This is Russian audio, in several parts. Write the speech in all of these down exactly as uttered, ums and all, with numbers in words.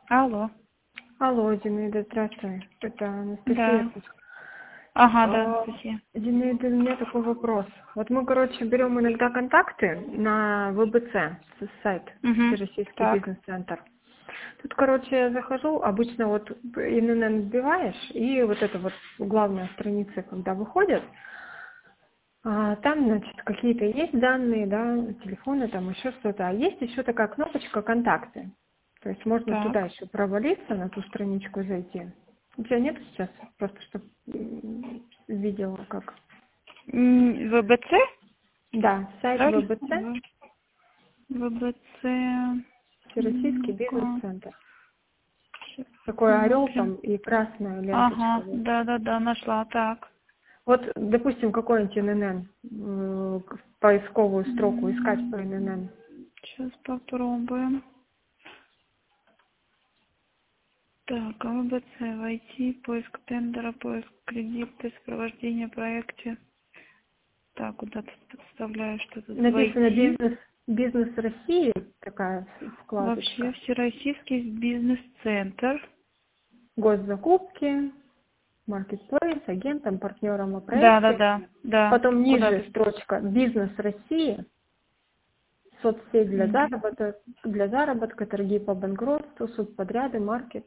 Алло. Алло, Зинаида, здравствуй. Это Анастасия. Да. Ага, да, А, Анастасия. Зинаида, у меня такой вопрос. Вот мы, короче, берем иногда контакты на вэ бэ цэ, сайт, Угу. Всероссийский Так. бизнес-центр. Тут, короче, я захожу, обычно вот эн эн эн вбиваешь, и вот это вот главная страница, когда выходит, а, там, значит, какие-то есть данные, да, телефоны, там еще что-то. А есть еще такая кнопочка «Контакты». То есть можно туда Так. еще провалиться, на ту страничку зайти. У тебя нет сейчас? Просто чтобы видела как. М, вэ бэ цэ? Да, сайт Правильно? вэ бэ цэ, В- вэ бэ цэ. Всероссийский Ну-ка. бизнес-центр. Сейчас Такой орел посмотрим. там и красная ленточка. Ага, Вот, да-да-да, нашла. Так. вот допустим, какой-нибудь эн эн эн, э, поисковую строку искать по эн эн эн. Сейчас попробуем. Так, вэ бэ цэ, войти, поиск тендера, поиск кредита, сопровождение проекте. Так, куда ты вставляешь, что тут Написано войти? «Бизнес, бизнес России», такая Вообще вкладочка. Всероссийский бизнес-центр. Госзакупки, маркетплейс, агентам, партнерам о Да, да, проекте. да, да. Потом Куда ниже ты? строчка «Бизнес России», соцсеть для Мгм. заработка, для заработка, торги по банкротству, субподряды, маркет.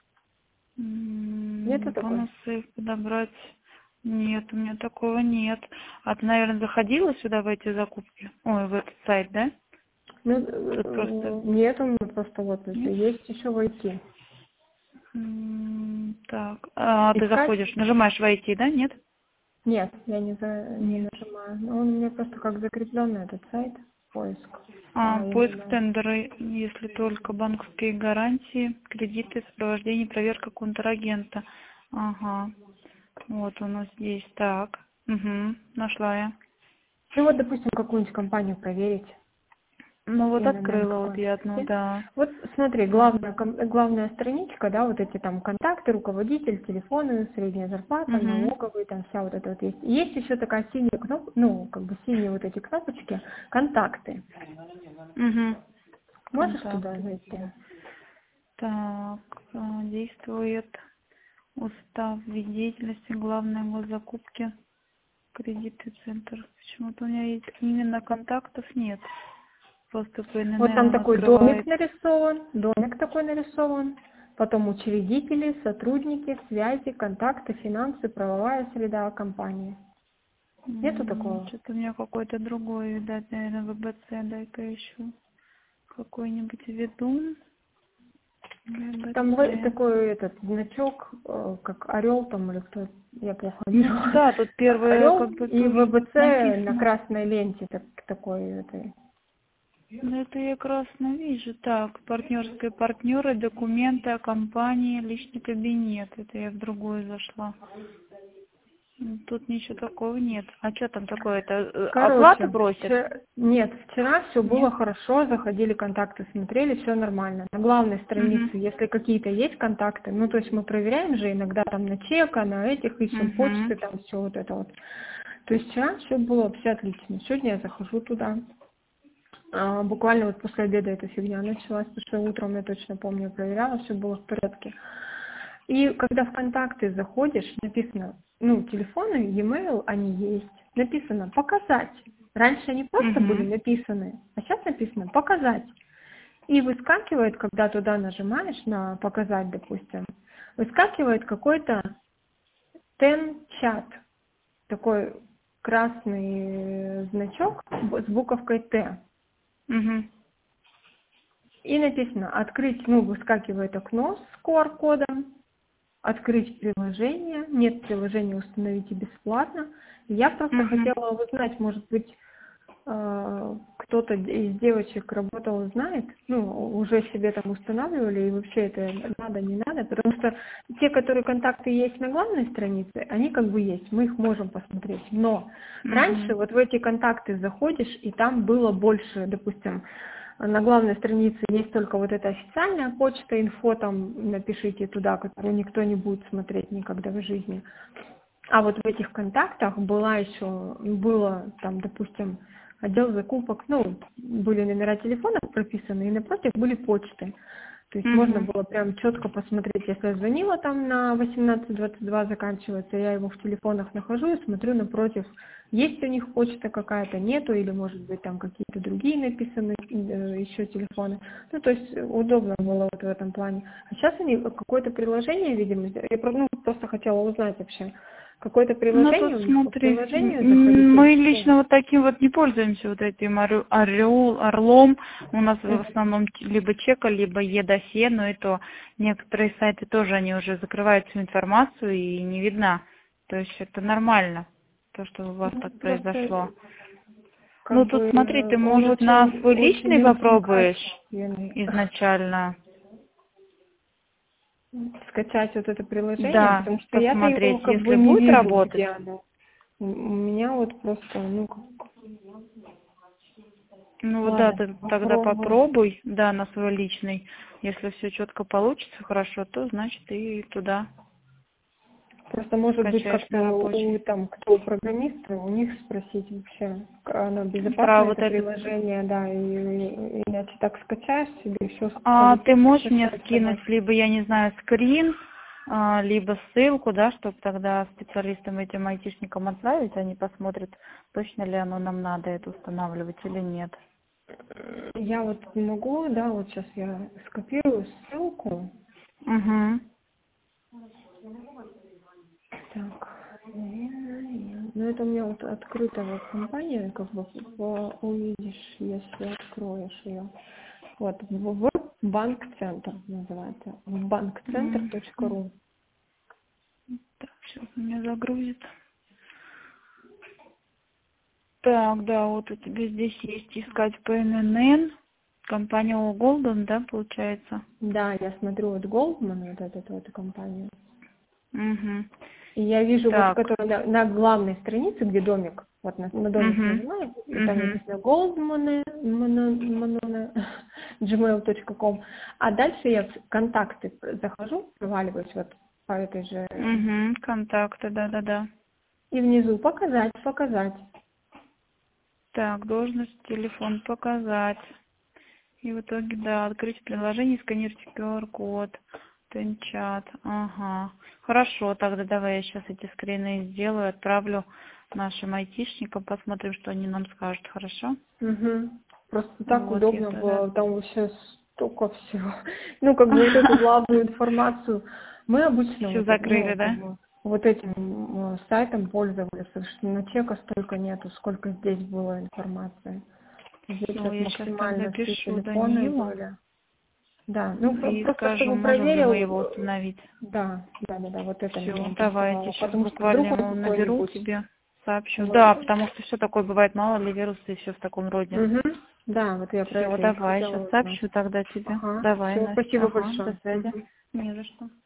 Нету М, такой? Бонусы подобрать. Нет, у меня такого нет. А ты, наверное, заходила сюда в эти закупки? Ой, в этот сайт, да? Ну, Тут просто... э, нет, у меня просто вот это. Нет? Есть еще войти. М, Так, а ты Искать? заходишь, нажимаешь войти, да? Нет? Нет, я не, за, не Нет. нажимаю. Ну, он у меня просто как закрепленный этот сайт, поиск. А, А поиск именно тендера, если только банковские гарантии, кредиты, сопровождение, проверка контрагента. Ага. Вот оно здесь. Так. Угу. Нашла я. ну вот, допустим, какую-нибудь компанию проверить, Ну вот эн эн эн открыла вот какой-нибудь я одну, найти. да. Вот смотри, Да. главная, ком- главная страничка, да, вот эти там контакты, руководитель, телефоны, средняя зарплата, Угу. налоговые, там вся вот эта вот есть. Есть еще такая синяя кнопка, ну, как бы синие вот эти кнопочки, контакты. Угу. Можешь туда Контакты. зайти? Так. а, Действует устав вид деятельности, главные госзакупки, кредиты, центр. Почему-то у меня есть именно контактов нет. Просто по эн эн Вот эн там он такой домик открывает. нарисован, домик такой нарисован, потом учредители, сотрудники, связи, контакты, финансы, правовая среда компании. Нету М, такого? Что-то у меня какой-то другой, видать, наверное, вэ бэ цэ. Дай-ка еще какой-нибудь ведун. Там л- вэ бэ цэ. такой этот значок, э, как орел там или кто, я плохо вижу. Ну да, тут первое Орел как бы и тоже вэ бэ цэ на написано. красной ленте так, такой этой. Ну это я красно вижу. Так, партнерские партнеры, документы о компании, личный кабинет. Это я в другую зашла. М, Тут ничего такого нет. А что там такое? Это э, оплату Короче, просят? вчера, нет, вчера все было Нет? хорошо, заходили контакты, смотрели, все нормально. На главной странице, Угу. если какие-то есть контакты, ну то есть мы проверяем же иногда там на чека, на этих ищем Угу. почты, там все вот это вот. То есть вчера все было все отлично. Сегодня я захожу туда. А, буквально вот после обеда эта фигня началась, потому что утром я точно помню, проверяла, все было в порядке. И когда в контакты заходишь, написано, ну, телефоны, e-mail, они есть. Написано «показать». Раньше они просто были Угу. написаны, а сейчас написано «показать». И выскакивает, когда туда нажимаешь на «показать», допустим, выскакивает какой-то тен-чат, такой красный значок с буковкой «Т». Угу. И написано «Открыть», ну, выскакивает окно с ку ар-кодом, «Открыть приложение», «Нет приложения, установите бесплатно». Я просто Угу. хотела узнать, может быть, э, кто-то из девочек работал, знает, ну, уже себе там устанавливали, и вообще это надо, не надо, потому что те, которые контакты есть на главной странице, они как бы есть, мы их можем посмотреть. Но раньше Угу. вот в эти контакты заходишь, и там было больше, допустим, на главной странице есть только вот эта официальная почта, инфо там напишите туда, которую никто не будет смотреть никогда в жизни. А вот в этих контактах была еще, было там, допустим, отдел закупок, ну, были номера телефонов прописаны, и напротив были почты. То есть Угу. можно было прям четко посмотреть, если я звонила там на восемнадцать двадцать два заканчивается, я его в телефонах нахожу и смотрю напротив, есть у них почта какая-то, нету, или может быть там какие-то другие написаны э, еще телефоны. Ну, то есть удобно было вот в этом плане. А сейчас они какое-то приложение, видимо, я про- ну, просто хотела узнать вообще, какое-то Ну приложение тут у них по смотри, приложению м, заходить мы или что? лично вот таким вот не пользуемся, вот этим орел, орел- орлом. У нас в Мгм. основном ч- либо чека, либо Е-досье, но и то некоторые сайты тоже, они уже закрывают всю информацию и не видно. То есть это нормально, то, что у вас Ну, так просто произошло. как Ну тут бы смотри, ты, он может, на очень, свой личный очень, очень попробуешь качественный. изначально? Скачать вот это приложение, Да, потому что я-то его посмотреть, как бы если не будет вижу, работать. где оно. У у меня вот просто, ну, как... Ну вот да, Ладно, ты тогда попробую. попробуй, да, на свой личный. Если все четко получится, хорошо, то значит и туда Просто, может быть, скачаешь как-то на у рабочий. там, кто программисты, у них спросить вообще, оно Про безопасно, вот это этот. приложение, да, и, и иначе так скачаешь себе, и все А ты полетит, можешь со мне счета скинуть собачки. либо, я не знаю, скрин, а, либо ссылку, да, чтобы тогда специалистам этим айтишникам отправить, они посмотрят, точно ли оно нам надо это устанавливать или нет. Я вот не могу, да, вот сейчас я скопирую ссылку. Угу. Так, ну это у меня вот открыта вот компания, как бы по- увидишь, если откроешь ее. Вот, в банк-центр называется, в банкцентр точка ру. Так, сейчас у меня загрузит. Так, да, вот у тебя здесь есть искать по эн эн эн, компания Голден, да, получается? Да, я смотрю вот Goldman, вот эту вот компанию. Угу. И я вижу вот, Так, который на, на главной странице, где домик, вот на, на домик угу, нажимаю, и там угу. написано Goldman, джимейл точка ком. А дальше я в контакты захожу, проваливаюсь вот по этой же, Угу, контакты, да-да-да. и внизу показать, показать. Так, должность, телефон показать. И в итоге, да, открыть приложение, сканировать ку ар код, чат. Ага. Хорошо, тогда давай я сейчас эти скрины сделаю, отправлю нашим айтишникам, посмотрим, что они нам скажут, хорошо? Угу. Просто так Вот, я удобно тогда было, там вообще столько всего. Ну, как бы вот эту главную информацию. Мы обычно все вот, это, закрыли, ну, как да? бы вот этим м, сайтом пользовались, потому что на чека столько нету, сколько здесь было информации. Здесь Все, вот я сейчас тогда максимально все пишу телефоны Данилу были. Да, ну про- и просто скажу, чтобы можем ли мы его проверил, э, установить. да, да, да, да, вот это Все, меня давайте, интересовало. сейчас Потому что буквально вдруг он ему наберу какой-нибудь, тебе, сообщу. вот, Да, потому что все такое бывает, мало ли вирусы и все в таком роде. угу. Да, вот я про Все, это и давай, сейчас хотела узнать. сообщу тогда тебе. Ага, Давай, все, Настя. спасибо Ага, до большое. связи. Мгм. Не за что.